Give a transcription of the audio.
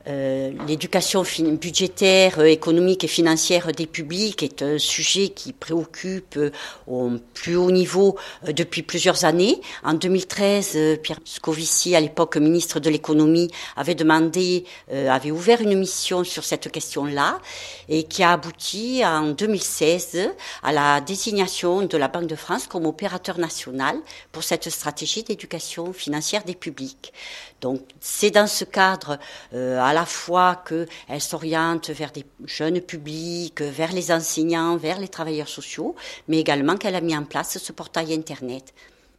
L'éducation budgétaire, économique et financière des publics est un sujet qui préoccupe au plus haut niveau depuis plusieurs années. En 2013, Pierre Moscovici, à l'époque ministre de l'économie, avait ouvert une mission sur cette question-là et qui a abouti en 2016 à la désignation de la Banque de France comme opérateur national pour cette stratégie d'éducation financière des publics. Donc c'est dans ce cadre à la fois qu'elle s'oriente vers des jeunes publics, vers les enseignants, vers les travailleurs sociaux, mais également qu'elle a mis en place ce portail Internet.